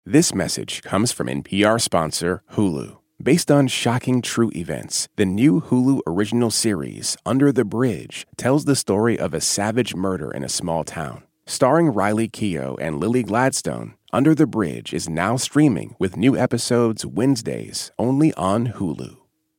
This message comes from NPR sponsor Hulu. Based on shocking true events, the new Hulu original series, Under the Bridge, tells the story of a savage murder in a small town. Starring Riley Keough and Lily Gladstone, Under the Bridge is now streaming with new episodes Wednesdays only on Hulu.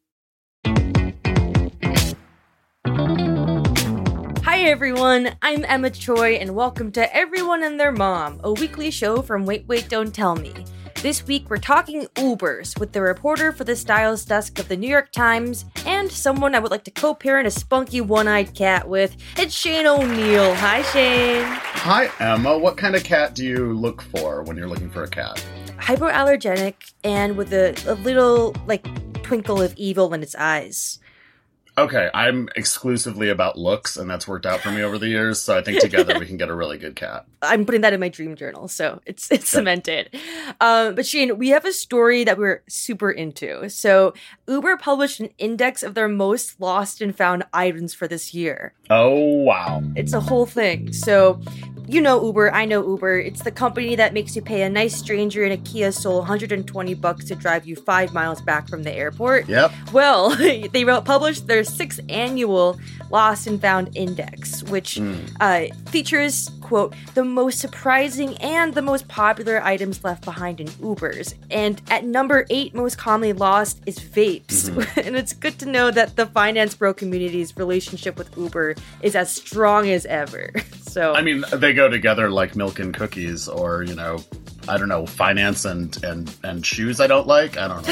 Hi everyone, I'm Emma Choi and welcome to Everyone and Their Mom, a weekly show from Wait Wait Don't Tell Me. This week we're talking Ubers with the reporter for the Styles Desk of the New York Times and someone I would like to co-parent a spunky one-eyed cat with. It's Shane O'Neill. Hi Shane. Hi Emma, what kind of cat do you look for when you're looking for a cat? Hypoallergenic and with a little twinkle of evil in its eyes. Okay, I'm exclusively about looks, and that's worked out for me over the years, so I think together we can get a really good cat. I'm putting that in my dream journal, so it's cemented. But Shane, we have a story that we're super into. So Uber published an index of their most lost and found items for this year. Oh, wow. It's a whole thing. So you know Uber, I know Uber. It's the company that makes you pay a nice stranger in a Kia Soul $120 to drive you 5 miles back from the airport. Yep. Well, they published their 6th annual Lost and Found Index, which features, quote, the most surprising and the most popular items left behind in Ubers. And at number 8 most commonly lost is vapes. Mm-hmm. And it's good to know that the finance bro community's relationship with Uber is as strong as ever. So I mean, they go together like milk and cookies, or, you know, I don't know, finance and shoes I don't like. I don't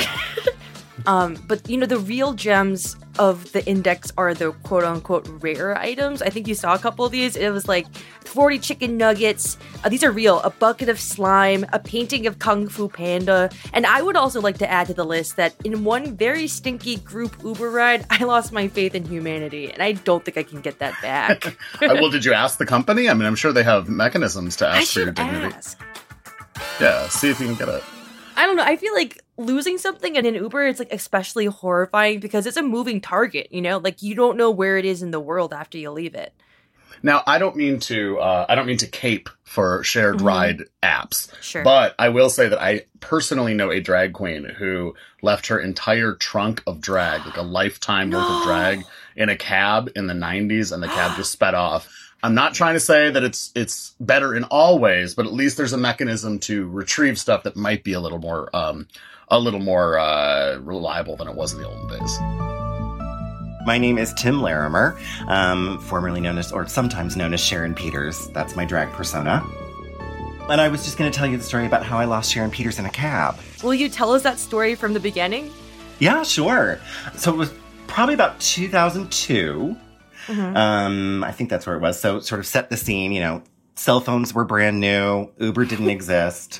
know. But, you know, the real gems of the index are the quote-unquote rare items. I think you saw a couple of these. It was like 40 chicken nuggets. These are real. A bucket of slime, a painting of Kung Fu Panda. And I would also like to add to the list that in one very stinky group Uber ride, I lost my faith in humanity. And I don't think I can get that back. Well, did you ask the company? I mean, I'm sure they have mechanisms to ask for your dignity. Yeah, see if you can get it. I don't know. I feel like losing something in an Uber, it's like especially horrifying because it's a moving target, you know? Like you don't know where it is in the world after you leave it. Now, I don't mean to cape for shared ride apps. Sure. But I will say that I personally know a drag queen who left her entire trunk of drag, like a lifetime worth of drag, in a cab in the 90s, and the cab just sped off. I'm not trying to say that it's better in all ways, but at least there's a mechanism to retrieve stuff that might be a little more reliable than it was in the olden days. My name is Tim Larimer, formerly known as, or sometimes known as Sharon Peters. That's my drag persona. And I was just going to tell you the story about how I lost Sharon Peters in a cab. Will you tell us that story from the beginning? Yeah, sure. So it was probably about 2002. Mm-hmm. I think that's where it was. So sort of set the scene, you know, cell phones were brand new. Uber didn't exist.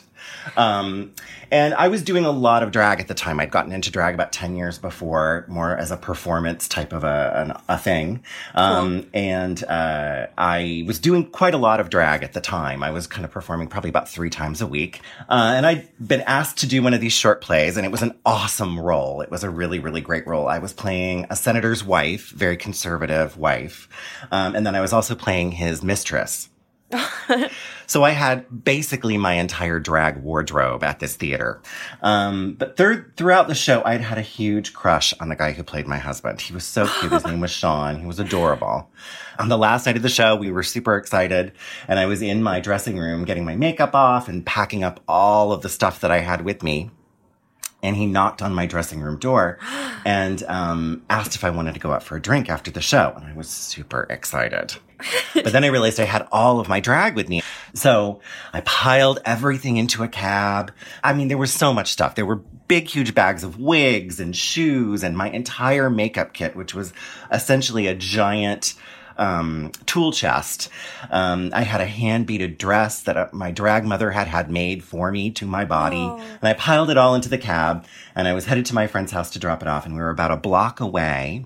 And I was doing a lot of drag at the time. I'd gotten into drag about 10 years before, more as a performance type of a thing. Cool. And I was doing quite a lot of drag at the time. I was kind of performing probably about 3 times a week. And I'd been asked to do one of these short plays, and it was an awesome role. It was a really, really great role. I was playing a senator's wife, very conservative wife. And then I was also playing his mistress. So I had basically my entire drag wardrobe at this theater. But throughout the show, I'd had a huge crush on the guy who played my husband. He was so cute. His name was Sean. He was adorable. On the last night of the show, we were super excited. And I was in my dressing room getting my makeup off and packing up all of the stuff that I had with me. And he knocked on my dressing room door and asked if I wanted to go out for a drink after the show. And I was super excited. But then I realized I had all of my drag with me. So I piled everything into a cab. I mean, there was so much stuff. There were big, huge bags of wigs and shoes and my entire makeup kit, which was essentially a giant tool chest. I had a hand-beaded dress that my drag mother had made for me to my body. Oh. And I piled it all into the cab, and I was headed to my friend's house to drop it off, and we were about a block away.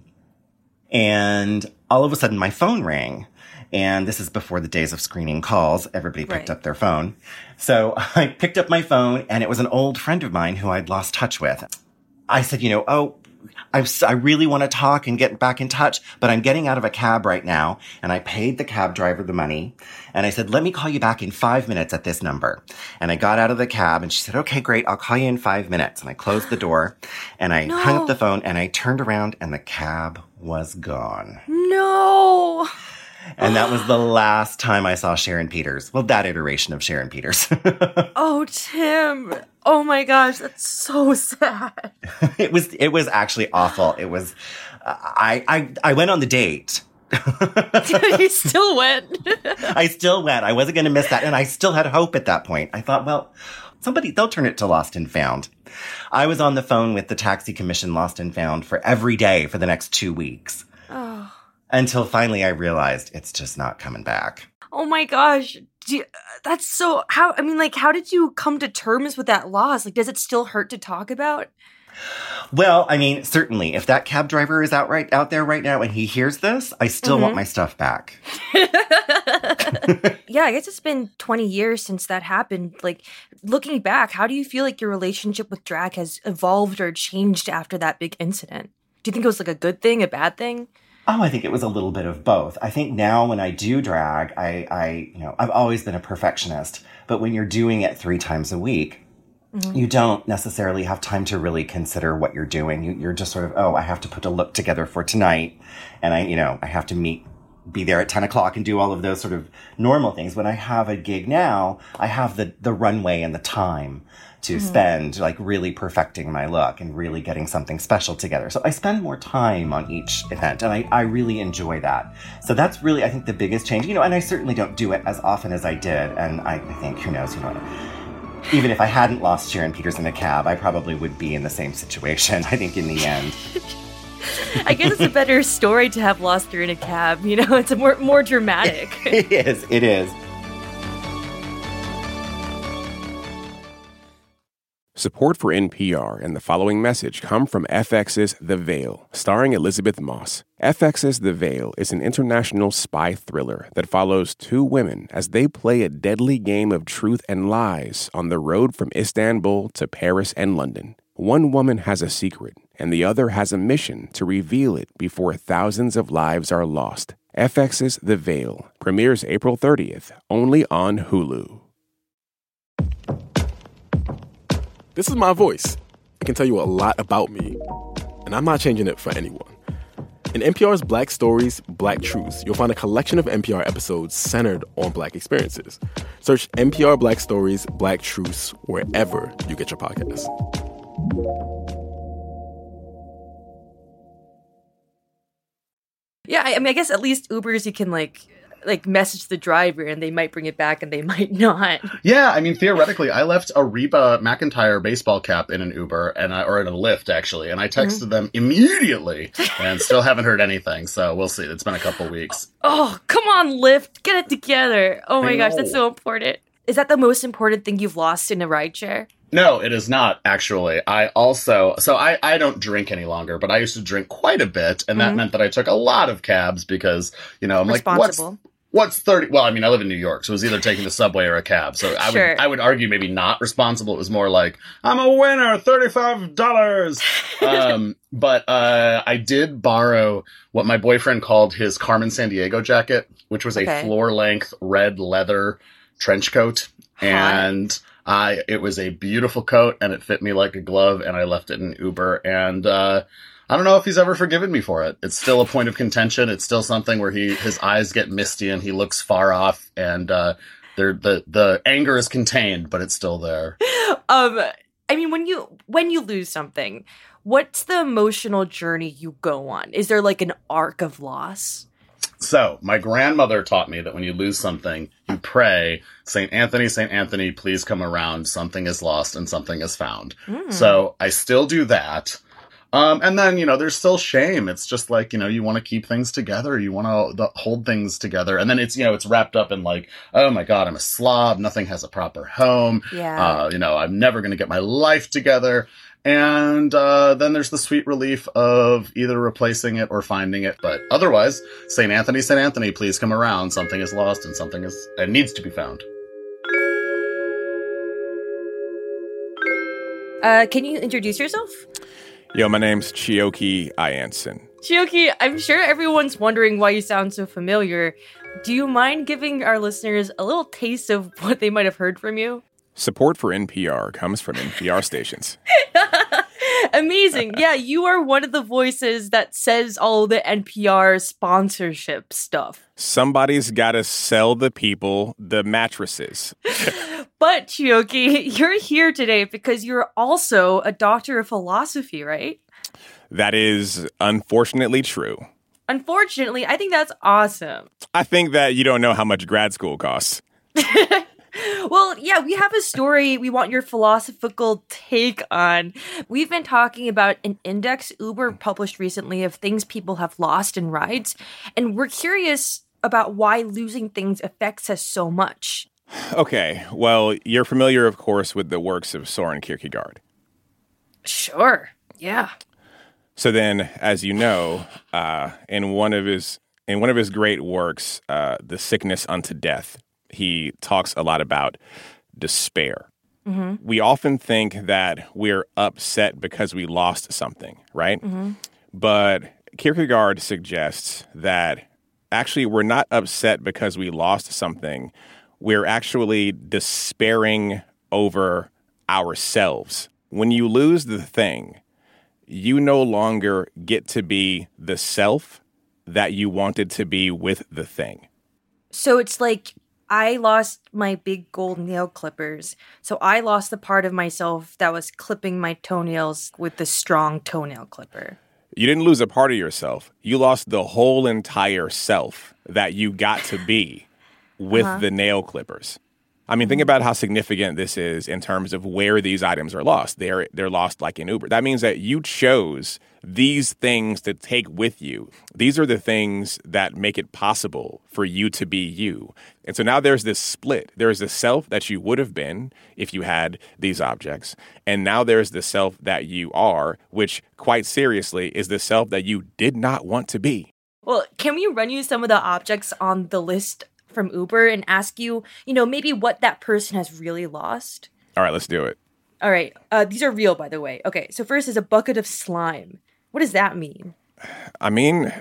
And all of a sudden, my phone rang. And this is before the days of screening calls. Everybody picked up their phone. So I picked up my phone, and it was an old friend of mine who I'd lost touch with. I said, I really want to talk and get back in touch, but I'm getting out of a cab right now. And I paid the cab driver the money. And I said, let me call you back in 5 minutes at this number. And I got out of the cab and she said, okay, great. I'll call you in 5 minutes. And I closed the door and I hung up the phone and I turned around and the cab was gone. No. And that was the last time I saw Sharon Peters. Well, that iteration of Sharon Peters. Oh, Tim. Oh my gosh, that's so sad. It was actually awful. It was, I went on the date. You still went. I still went. I wasn't going to miss that. And I still had hope at that point. I thought, well, they'll turn it to Lost and Found. I was on the phone with the taxi commission Lost and Found for every day for the next 2 weeks. Oh. Until finally I realized it's just not coming back. Oh my gosh. That's so, how did you come to terms with that loss? Like, does it still hurt to talk about? Well, I mean, certainly, if that cab driver is out there right now and he hears this, I still want my stuff back. Yeah, I guess it's been 20 years since that happened. Like, looking back, how do you feel like your relationship with drag has evolved or changed after that big incident? Do you think it was like a good thing, a bad thing? Oh, I think it was a little bit of both. I think now when I do drag, I've always been a perfectionist, but when you're doing it 3 times a week, you don't necessarily have time to really consider what you're doing. You're just sort of, I have to put a look together for tonight. And I have to be there at 10 o'clock and do all of those sort of normal things. When I have a gig now, I have the runway and the time to spend like really perfecting my look and really getting something special together. So I spend more time on each event and I really enjoy that. So that's really, I think, the biggest change, and I certainly don't do it as often as I did. And I think, who knows, even if I hadn't lost Sharon Peters in a cab, I probably would be in the same situation, I think, in the end. I guess it's a better story to have lost her in a cab. It's a more dramatic. It is. Support for NPR and the following message come from FX's The Veil, starring Elizabeth Moss. FX's The Veil is an international spy thriller that follows 2 women as they play a deadly game of truth and lies on the road from Istanbul to Paris and London. One woman has a secret, and the other has a mission to reveal it before thousands of lives are lost. FX's The Veil premieres April 30th, only on Hulu. This is my voice. It can tell you a lot about me, and I'm not changing it for anyone. In NPR's Black Stories, Black Truths, you'll find a collection of NPR episodes centered on Black experiences. Search NPR Black Stories, Black Truths wherever you get your podcasts. Yeah, I guess at least Ubers you can like message the driver and they might bring it back and they might not. Yeah, theoretically, I left a Reba McEntire baseball cap in an Uber or in a Lyft, actually, and I texted them immediately and still haven't heard anything, so we'll see. It's been a couple weeks. Oh, come on, Lyft. Get it together. Oh my gosh, that's so important. Is that the most important thing you've lost in a rideshare? No, it is not, actually. I don't drink any longer, but I used to drink quite a bit, and that meant that I took a lot of cabs because, I'm like, what's 30? Well, I live in New York, so it was either taking the subway or a cab. So I would argue maybe not responsible. It was more like, I'm a winner, $35. But I did borrow what my boyfriend called his Carmen Sandiego jacket, which was a floor-length red leather trench coat. And it was a beautiful coat, and it fit me like a glove, and I left it in Uber. And I don't know if he's ever forgiven me for it. It's still a point of contention. It's still something where his eyes get misty and he looks far off, and the anger is contained, but it's still there. When you lose something, what's the emotional journey you go on? Is there like an arc of loss? So my grandmother taught me that when you lose something, you pray, Saint Anthony, please come around. Something is lost and something is found. So I still do that. And then, there's still shame. It's just like, you want to keep things together. You want to hold things together. And then it's, it's wrapped up in like, oh my God, I'm a slob. Nothing has a proper home. Yeah. I'm never going to get my life together. And then there's the sweet relief of either replacing it or finding it. But otherwise, Saint Anthony, please come around. Something is lost and something needs to be found. Can you introduce yourself? Yo, my name's Chioki Ianson. Chioki, I'm sure everyone's wondering why you sound so familiar. Do you mind giving our listeners a little taste of what they might have heard from you? Support for NPR comes from NPR stations. Amazing. Yeah, you are one of the voices that says all the NPR sponsorship stuff. Somebody's got to sell the people the mattresses. But, Chioki, you're here today because you're also a doctor of philosophy, right? That is unfortunately true. Unfortunately, I think that's awesome. I think that you don't know how much grad school costs. Well, yeah, we have a story we want your philosophical take on. We've been talking about an index Uber published recently of things people have lost in rides, and we're curious about why losing things affects us so much. Okay, well, you're familiar, of course, with the works of Soren Kierkegaard. Sure, yeah. So then, as you know, in one of his great works, The Sickness Unto Death, he talks a lot about despair. Mm-hmm. We often think that we're upset because we lost something, right? Mm-hmm. But Kierkegaard suggests that actually we're not upset because we lost something. We're actually despairing over ourselves. When you lose the thing, you no longer get to be the self that you wanted to be with the thing. So it's like I lost my big gold nail clippers. So I lost the part of myself that was clipping my toenails with the strong toenail clipper. You didn't lose a part of yourself. You lost the whole entire self that you got to be with the nail clippers. I mean, think about how significant this is in terms of where these items are lost. They're lost like in Uber. That means that you chose these things to take with you. These are the things that make it possible for you to be you. And so now there's this split. There's the self that you would have been if you had these objects. And now there's the self that you are, which quite seriously is the self that you did not want to be. Well, can we run you some of the objects on the list from Uber and ask you, maybe what that person has really lost? All right, let's do it. All right. These are real, by the way. Okay, so first is a bucket of slime. What does that mean? I mean,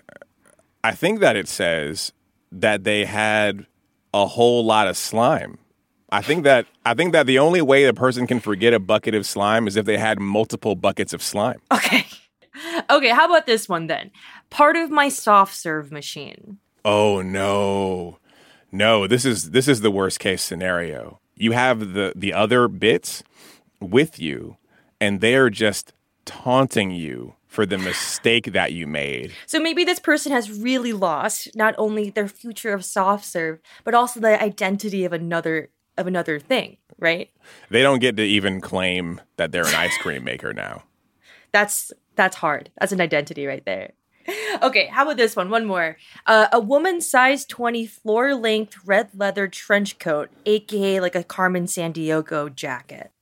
I think that it says that they had a whole lot of slime. I think that the only way a person can forget a bucket of slime is if they had multiple buckets of slime. Okay. Okay, how about this one then? Part of my soft serve machine. Oh no. No, this is the worst case scenario. You have the other bits with you, and they're just taunting you for the mistake that you made. So maybe this person has really lost not only their future of soft serve, but also the identity of another thing, right? They don't get to even claim that they're an ice cream maker now. That's hard. That's an identity right there. Okay, how about this one? One more. A woman's size 20 floor-length red leather trench coat, aka like a Carmen Sandiego jacket.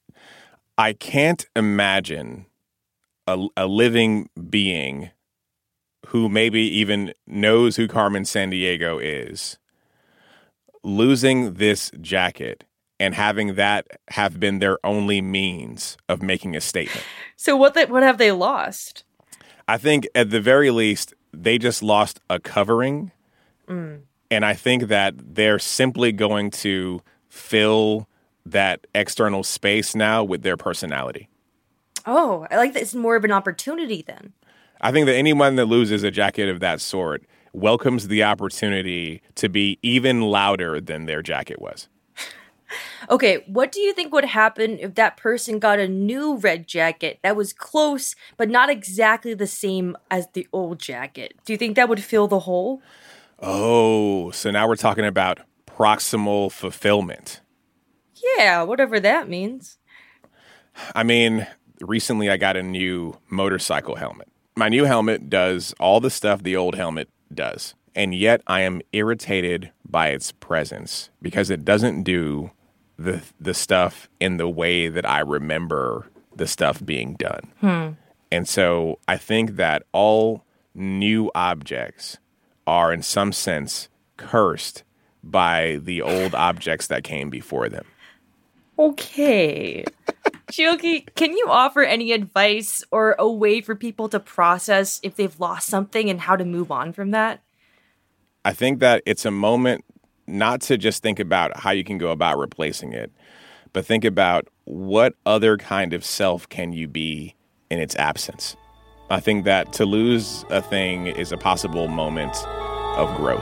I can't imagine a living being who maybe even knows who Carmen Sandiego is losing this jacket and having that have been their only means of making a statement. So what have they lost? I think at the very least, they just lost a covering. And I think that they're simply going to fill that external space now with their personality. Oh, I like that. It's more of an opportunity then. I think that anyone that loses a jacket of that sort welcomes the opportunity to be even louder than their jacket was. Okay, what do you think would happen if that person got a new red jacket that was close, but not exactly the same as the old jacket? Do you think that would fill the hole? Oh, so now we're talking about proximal fulfillment. Yeah, whatever that means. I mean, recently I got a new motorcycle helmet. My new helmet does all the stuff the old helmet does, and yet I am irritated by its presence because it doesn't do the stuff in the way that I remember the stuff being done. And so I think that all new objects are in some sense cursed by the old objects that came before them. Okay. Chioki, can you offer any advice or a way for people to process if they've lost something and how to move on from that? I think that it's a moment not to just think about how you can go about replacing it, but think about what other kind of self can you be in its absence. I think that to lose a thing is a possible moment of growth.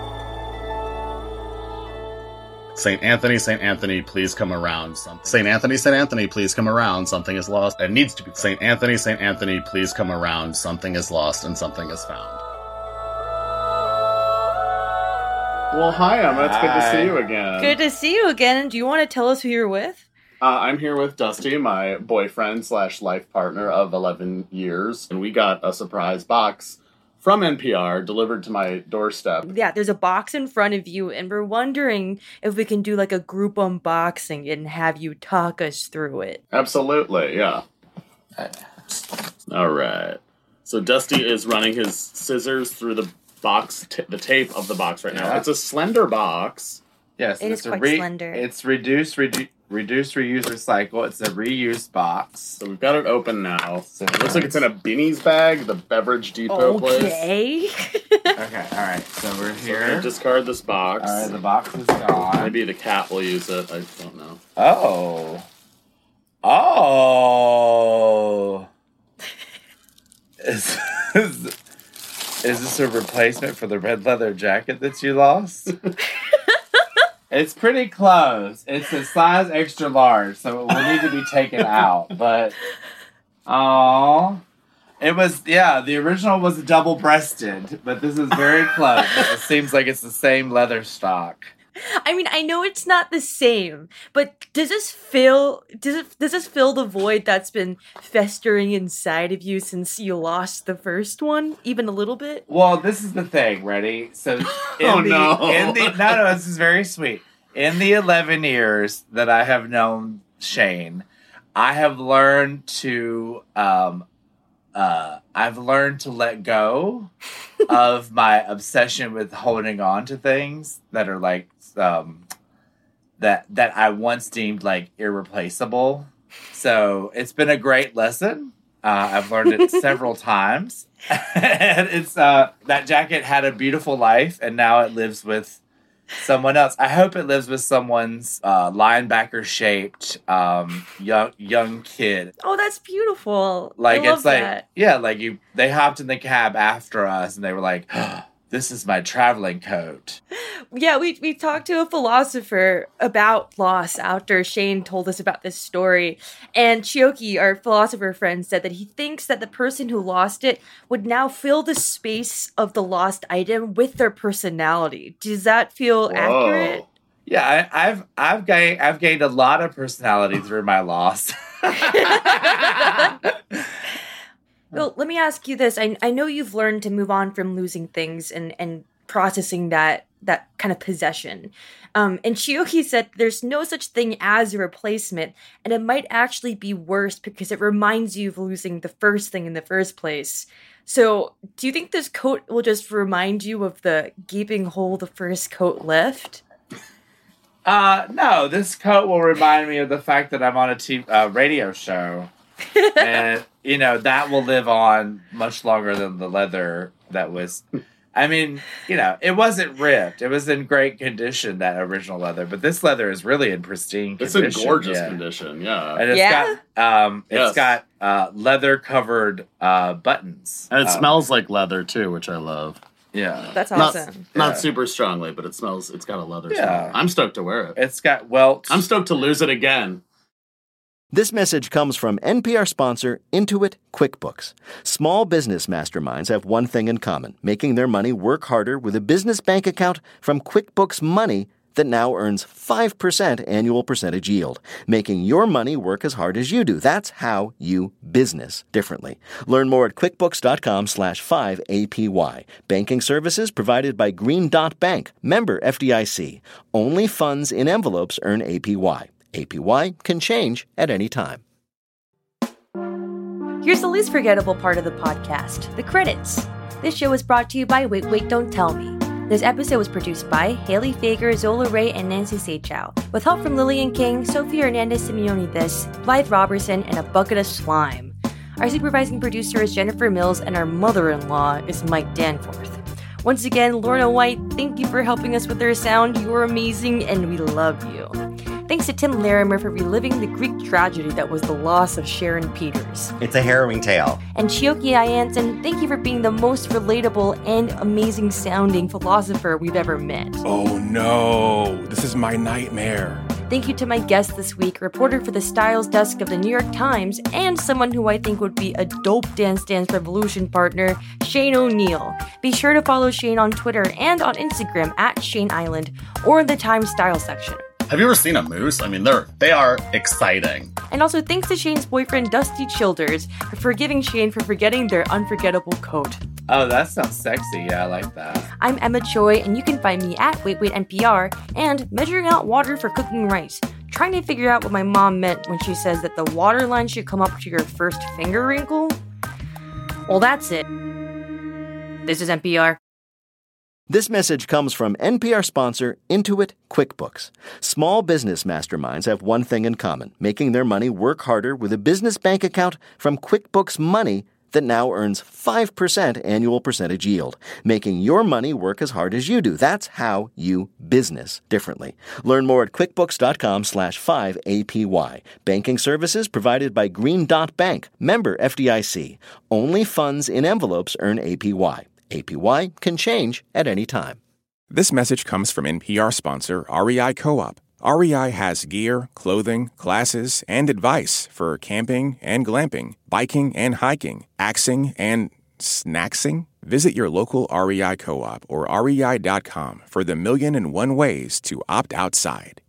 St. Anthony, please come around. St. Anthony, please come around. Something is lost. It needs to be St. Anthony, please come around. Something is lost and something is found. Well, hi, Emma. It's good to see you again. Good to see you again. Do you want to tell us who you're with? I'm here with Dusty, my boyfriend / life partner of 11 years. And we got a surprise box from NPR delivered to my doorstep. Yeah, there's a box in front of you, and we're wondering if we can do like a group unboxing and have you talk us through it. Absolutely, yeah. All right. So Dusty is running his scissors through the box, the tape of the box right now. It's a slender box. Yes, it is quite slender. It's reduce, reuse, recycle. It's a reused box. So we've got it open now. So it looks like it's in a Binny's bag, the Beverage Depot place. Okay, all right. So we're here. So we're gonna discard this box. All right, the box is gone. Maybe the cat will use it. I don't know. Oh. Is this a replacement for the red leather jacket that you lost? It's pretty close. It's a size extra large, so it will need to be taken out. But, it was, the original was double-breasted, but this is very close. It seems like it's the same leather stock. I mean, I know it's not the same, but does this fill the void that's been festering inside of you since you lost the first one, even a little bit? Well, this is the thing. Ready? So, this is very sweet. In the 11 years that I have known Shane, I have learned to let go of my obsession with holding on to things that are like that I once deemed like irreplaceable. So it's been a great lesson. I've learned it several times. And it's that jacket had a beautiful life, and now it lives with someone else. I hope it lives with someone's linebacker-shaped young kid. Oh, that's beautiful. Like, I love it's like that. They hopped in the cab after us, and they were like, oh, this is my traveling coat. Yeah, we talked to a philosopher about loss after Shane told us about this story. And Chioki, our philosopher friend, said that he thinks that the person who lost it would now fill the space of the lost item with their personality. Does that feel accurate? Yeah, I've gained a lot of personality through my loss. Well, let me ask you this. I know you've learned to move on from losing things and processing that kind of possession. And Chioki said there's no such thing as a replacement, and it might actually be worse because it reminds you of losing the first thing in the first place. So, do you think this coat will just remind you of the gaping hole the first coat left? No, this coat will remind me of the fact that I'm on a radio show. And, that will live on much longer than the leather that was... I mean, it wasn't ripped. It was in great condition, that original leather. But this leather is really in pristine condition. It's in gorgeous condition, yeah. And it's got leather-covered buttons. And it smells like leather, too, which I love. Yeah. That's awesome. Not super strongly, but it's got a leather smell. I'm stoked to wear it. It's got welts. I'm stoked to lose it again. This message comes from NPR sponsor Intuit QuickBooks. Small business masterminds have one thing in common, making their money work harder with a business bank account from QuickBooks Money that now earns 5% annual percentage yield, making your money work as hard as you do. That's how you business differently. Learn more at QuickBooks.com/5APY. Banking services provided by Green Dot Bank, member FDIC. Only funds in envelopes earn APY. APY can change at any time. Here's the least forgettable part of the podcast, the credits. This show is brought to you by Wait, Wait, Don't Tell Me. This episode was produced by Haley Fager, Zola Ray, and Nancy Seychow, with help from Lillian King, Sophie Hernandez Simeone, Blythe Robertson, and a bucket of slime. Our supervising producer is Jennifer Mills, and our mother-in-law is Mike Danforth. Once again, Lorna White, thank you for helping us with our sound. You are amazing, and we love you. Thanks to Tim Larimer for reliving the Greek tragedy that was the loss of Sharon Peters. It's a harrowing tale. And Chioki Ayanson, thank you for being the most relatable and amazing sounding philosopher we've ever met. Oh no, this is my nightmare. Thank you to my guest this week, reporter for the Styles Desk of the New York Times, and someone who I think would be a dope Dance Dance Revolution partner, Shane O'Neill. Be sure to follow Shane on Twitter and on Instagram at Shane Island or in the Times Style section. Have you ever seen a moose? I mean, they are exciting. And also thanks to Shane's boyfriend, Dusty Childers, for forgiving Shane for forgetting their unforgettable coat. Oh, that sounds sexy. Yeah, I like that. I'm Emma Choi, and you can find me at Wait Wait NPR and measuring out water for cooking rice, trying to figure out what my mom meant when she says that the water line should come up to your first finger wrinkle. Well, that's it. This is NPR. This message comes from NPR sponsor Intuit QuickBooks. Small business masterminds have one thing in common, making their money work harder with a business bank account from QuickBooks Money that now earns 5% annual percentage yield, making your money work as hard as you do. That's how you business differently. Learn more at quickbooks.com/5APY. Banking services provided by Green Dot Bank, member FDIC. Only funds in envelopes earn APY. APY can change at any time. This message comes from NPR sponsor REI Co-op. REI has gear, clothing, classes, and advice for camping and glamping, biking and hiking, axing and snacksing. Visit your local REI Co-op or rei.com for the 1,000,001 ways to opt outside.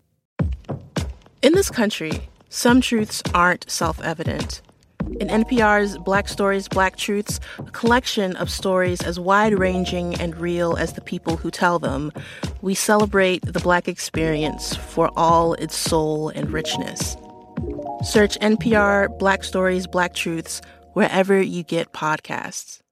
In this country, some truths aren't self-evident. In NPR's Black Stories, Black Truths, a collection of stories as wide-ranging and real as the people who tell them, we celebrate the Black experience for all its soul and richness. Search NPR Black Stories, Black Truths wherever you get podcasts.